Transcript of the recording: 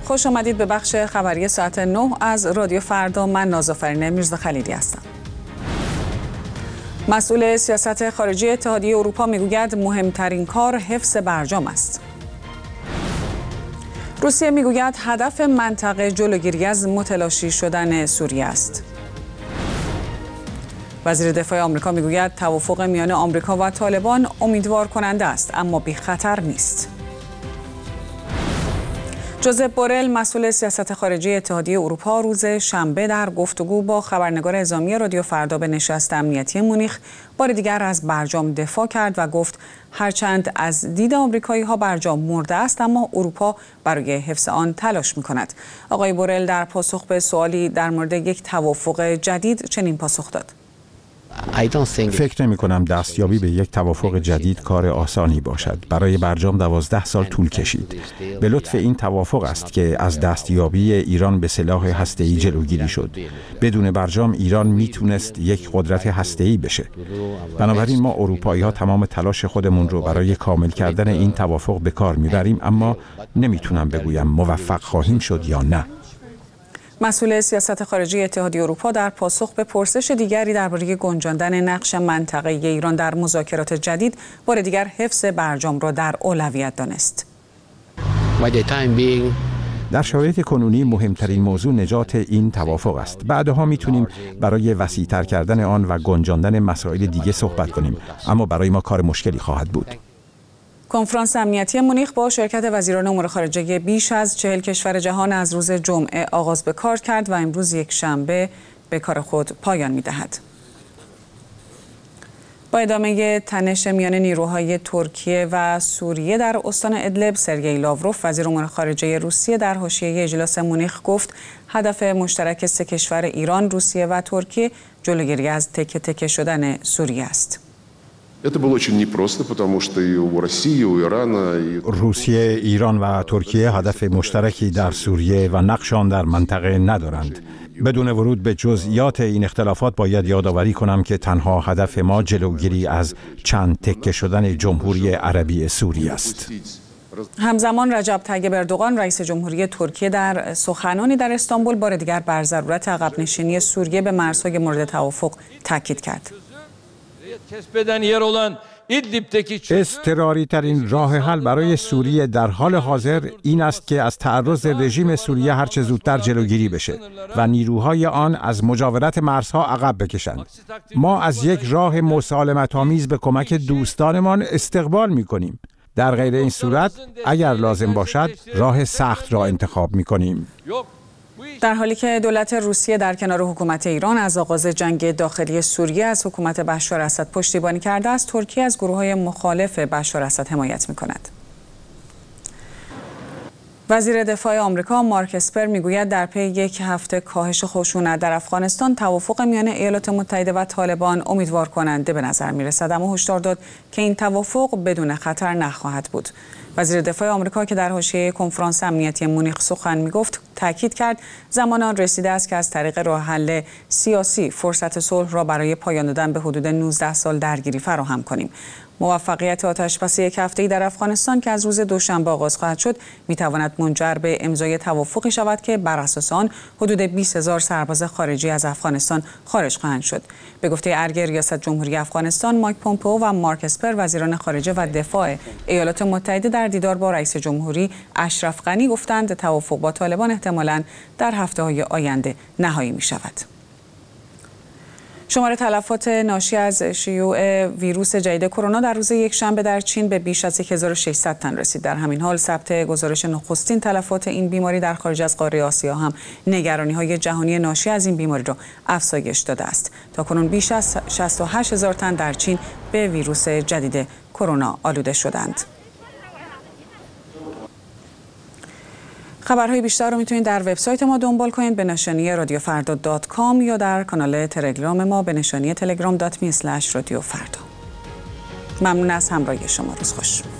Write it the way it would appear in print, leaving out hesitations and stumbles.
خوش آمدید به بخش خبری ساعت 9 از رادیو فردا. من نازآفرین میرزاخلیلی هستم. مسئول سیاست خارجی اتحادیه اروپا میگوید مهمترین کار حفظ برجام است. روسیه میگوید هدف منطقه جلوگیری از متلاشی شدن سوریه است. وزیر دفاع آمریکا میگوید توافق میان آمریکا و طالبان امیدوار کننده است اما بی خطر نیست. جوزپ بورل مسئول سیاست خارجی اتحادیه اروپا روز شنبه در گفتگو با خبرنگار اعزامی رادیو فردا به نشست امنیتی مونیخ بار دیگر از برجام دفاع کرد و گفت هرچند از دید آمریکایی‌ها برجام مرده است اما اروپا برای حفظ آن تلاش می‌کند. آقای بورل در پاسخ به سوالی در مورد یک توافق جدید چنین پاسخ داد: فکر نمی کنم دستیابی به یک توافق جدید کار آسانی باشد. برای برجام 12 سال طول کشید. به لطف این توافق است که از دستیابی ایران به سلاح هسته‌ای جلوگیری شد. بدون برجام ایران میتونست یک قدرت هسته‌ای بشه. بنابراین ما اروپایی‌ها تمام تلاش خودمون رو برای کامل کردن این توافق به کار میبریم، اما نمیتونم بگویم موفق خواهیم شد یا نه. مسئول سیاست خارجی اتحادیه اروپا در پاسخ به پرسش دیگری درباره گنجاندن نقش منطقه ایران در مذاکرات جدید بار دیگر حفظ برجام را در اولویت دانست. در شرایط کنونی مهمترین موضوع نجات این توافق است. بعدها میتونیم برای وسیع‌تر کردن آن و گنجاندن مسائل دیگه صحبت کنیم، اما برای ما کار مشکلی خواهد بود. کنفرانس امنیتی مونیخ با شرکت وزیران امور خارجه بیش از 40 کشور جهان از روز جمعه آغاز به کار کرد و امروز یک شنبه به کار خود پایان می‌دهد. با ادامه تنش میان نیروهای ترکیه و سوریه در استان ادلب، سرگئی لاوروف وزیر امور خارجه روسیه در حاشیه اجلاس مونیخ گفت هدف مشترک سه کشور ایران، روسیه و ترکیه جلوگیری از تکه تکه شدن سوریه است. روسیه، ایران و ترکیه هدف مشترکی در سوریه و نقش آن در منطقه ندارند. بدون ورود به جزئیات این اختلافات باید یادآوری کنم که تنها هدف ما جلوگیری از چند تکه شدن جمهوری عربی سوریه است. همزمان رجب طیب اردوغان رئیس جمهوری ترکیه در سخنانی در استانبول بار دیگر بر ضرورت عقب نشینی سوریه به مرزهای مورد توافق تاکید کرد. اضطراری ترین راه حل برای سوریه در حال حاضر این است که از تعرض رژیم سوریه هرچه زودتر جلوگیری بشه و نیروهای آن از مجاورت مرزها عقب بکشند. ما از یک راه مسالمت‌آمیز به کمک دوستانمان استقبال می‌کنیم. در غیر این صورت اگر لازم باشد راه سخت را انتخاب می‌کنیم. در حالی که دولت روسیه در کنار حکومت ایران از آغاز جنگ داخلی سوریه از حکومت بشار اسد پشتیبانی کرده است، ترکیه از گروه‌های مخالف بشار اسد حمایت می‌کند. وزیر دفاع آمریکا مارک اسپر میگوید در پی یک هفته کاهش خشونت در افغانستان توافق میان ایالات متحده و طالبان امیدوار کننده به نظر میرسد، اما هشدار داد که این توافق بدون خطر نخواهد بود. وزیر دفاع آمریکا که در حاشیه کنفرانس امنیتی مونیخ سخن میگفت تاکید کرد زمان آن رسیده است که از طریق راه حل سیاسی فرصت صلح را برای پایان دادن به حدود 19 سال درگیری فراهم کنیم. موفقیت آتش‌بسی یک هفته‌ای در افغانستان که از روز دوشنبه آغاز خواهد شد می‌تواند منجر به امضای توافقی شود که بر اساس آن حدود 20,000 سرباز خارجی از افغانستان خارج خواهند شد. به گفته ارگ ریاست جمهوری افغانستان، مایک پومپئو و مارک اسپر وزیران خارجه و دفاع ایالات متحده در دیدار با رئیس جمهوری اشرف غنی گفتند توافق با طالبان احتمالاً در هفته‌های آینده نهایی می‌شود. شمار تلفات ناشی از شیوع ویروس جدید کرونا در روز یکشنبه در چین به بیش از 1600 تن رسید. در همین حال ثبت گزارش نخستین تلفات این بیماری در خارج از قاره آسیا هم نگرانی‌های جهانی ناشی از این بیماری را افزایش داده است. تاکنون بیش از 68,000 تن در چین به ویروس جدید کرونا آلوده شدند. خبرهای بیشتر رو میتونید در وبسایت ما دنبال کنید به نشانی radiofarda.com یا در کانال تلگرام ما به نشانی telegram.me/radiofrda. ممنون از همراهی شما. روز خوش.